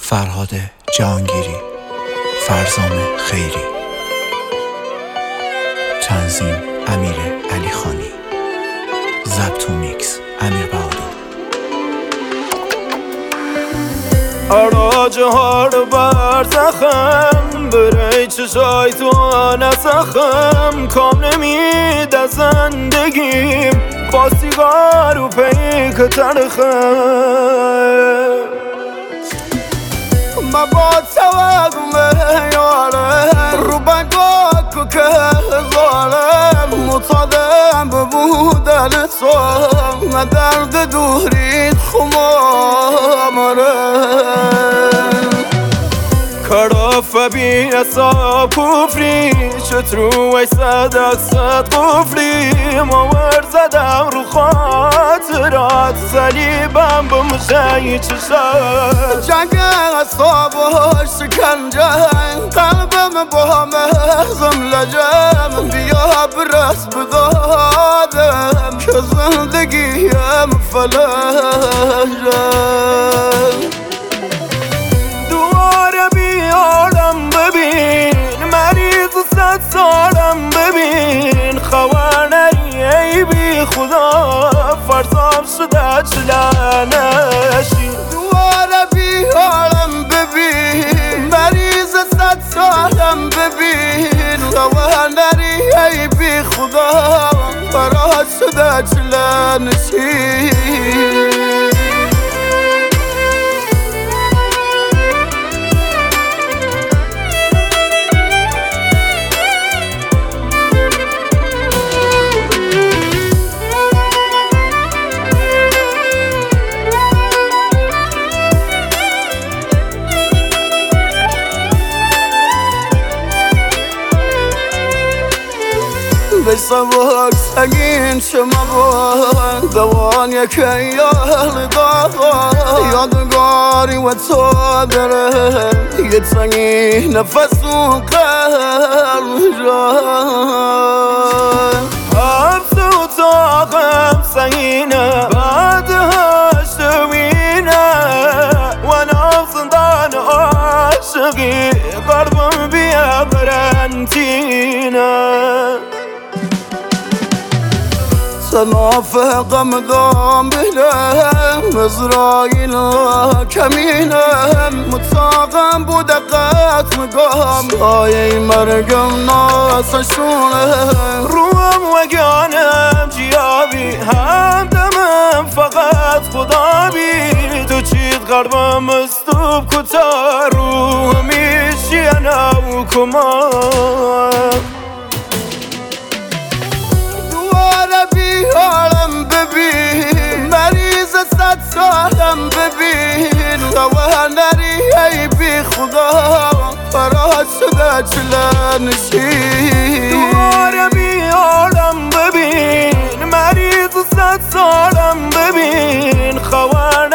فرهاد جهانگیری، فرزام خیری، تنظیم امیر علیخانی، ضبط و میکس امیر بهادر. اراج هار بر زخم برای چشای تو نسخم، کام نمید از زندگیم با سیگار و پیک تلخم. ما با توقم یاره رو بگاه که ظالم مطادم ببودن تو نه درد دورید خمامره کراف بی اصاب کفری شترو ای صدق صد قفلی ماور زدم رو خاطرات صلیبم به مشایی چشات جنگ اصاب و شکنجه قلبم با مهزم لجم بیا برس بدادم که زندگیم فلجم سالم ببین خوانری ای بی خدا فرزام شده چلانشی دواره بی حالم ببین مریض 100 سالم ببین خوانری ای بی خدا فرزام شده چلانشی بسوار سگین شما بود دوان یکی یال داغان یادگاری و تو داره یه سنگی نفس و قلب جان حبس و طاقم سنگینه بعد هشتوینه و ناف زندان عاشقی قلبم بیا قرنطینه سنافقم دام بلم ازرائیل کمینم متاقم بود قط مقام سایه مرگم ناسشونه روم وگانم جیابی همدمم فقط خدا بی تو چید قلبم استوب کتا روح میشی انا و کمان حالم ببین مریض 100 سالم ببین خوانری ای بی خدا فرات شده چلانشی دواره بی حالم ببین مریض 100 سالم ببین خوانری